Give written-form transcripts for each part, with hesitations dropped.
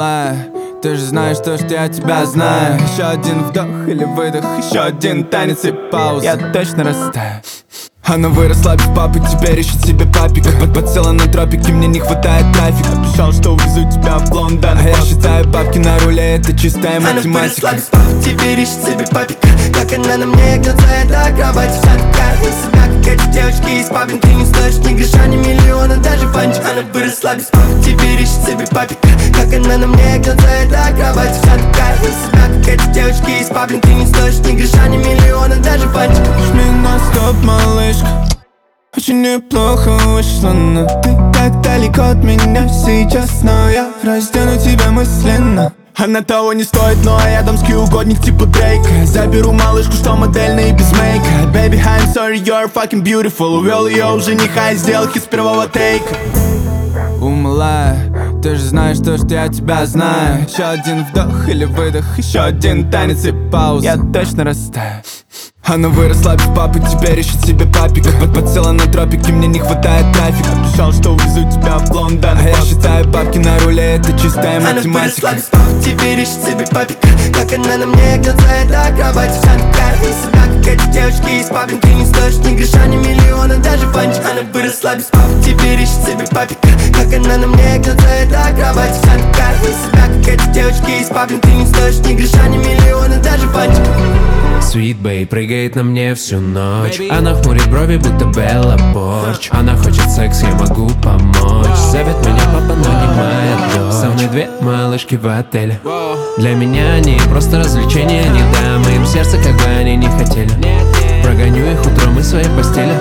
малая, ты же знаешь то, что я тебя знаю. Еще один вдох или выдох, еще один танец и пауза. Я точно растаю. Она выросла без папы, теперь ищет себе папика. Подсела на тропики, мне не хватает трафика. Обещал, что увезу тебя в Лондон, а я считаю бабки на руле, это чистая математика. Она выросла без папы, теперь ищет себе папика. Как она на мне гнется, это кровать. Вся такая из себя, как эти девочки из пабин. Ты не стоишь ни гроша, ни миллиона, даже фанчик. Она выросла без папы, теперь ищет себе папика. Как она на мне гнется, это кровать. Вся такая из себя, как эти девочки из пабин. Ты не стоишь ни гроша, ни миллиона, даже фанчик. Жми на стоп, малышка, очень неплохо вышло, но ты так далеко от меня сейчас. Но я раздену тебя мысленно. Она того не стоит, но я дамский угодник типа Дрейка. Заберу малышку, что модельная и без мейка. Baby, I'm sorry, you're fucking beautiful. Увел ее у жениха и сделал хит с первого тейка. Малая, ты же знаешь то, что я тебя знаю. Еще один вдох или выдох, еще один танец и пауза. Я точно растаю. Она выросла без папы, теперь ищет себе папика. Подсела на тропики, мне не хватает трафика. Обещал, что увезу тебя в Лондон, а я считаю бабки на руле, это чистая математика. Она выросла без папы, теперь ищет себе папика. Как она на мне гнется, это кровать. Вся такая из себя, как эти девочки из пабин. Ты не стоишь ни гроша, ни миллиона, даже фанчик. Она выросла без папы, теперь ищет себе папика. Как она на мне гнется, это кровать. Вся такая из себя, как эти девочки из пабин. Ты не стоишь ни гроша, ни миллиона, даже фанчик. Sweet Bay прыгает на мне всю ночь. Она хмурит брови, будто Белла Порч. Она хочет секс, я могу помочь. Зовет меня папа, но не моя дочь. Со мной две малышки в отеле. Для меня они просто развлечения. Не дам им сердце, как бы они не хотели. Прогоню их утром из своей постели.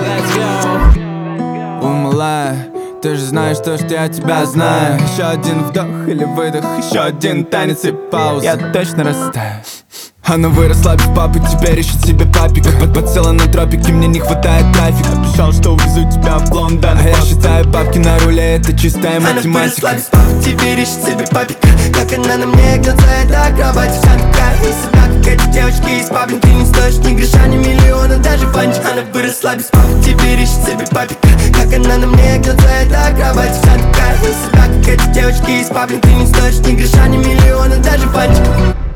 Малая, ты же знаешь то, что я тебя знаю. Еще один вдох или выдох, еще один танец и пауза. Я точно растаю. Она выросла без папы, теперь ищет себе папика. Подсела на тропики, мне не хватает трафика. Обещал, что увезу тебя в Лондон, а я считаю бабки на руле, это чистая математика. Она выросла без папы, теперь ищет себе папика. Как она на мне гнется, это кровать. Вся такая из себя, как эти девочки из пабин. Ты не стоишь ни гроша, ни миллиона, даже фанчик. Она выросла без папы, теперь ищет себе папика. Как она на мне гнется, это кровать. Вся такая из себя, как эти девочки из пабин. Ты не стоишь ни гроша, ни миллиона, даже фанчик.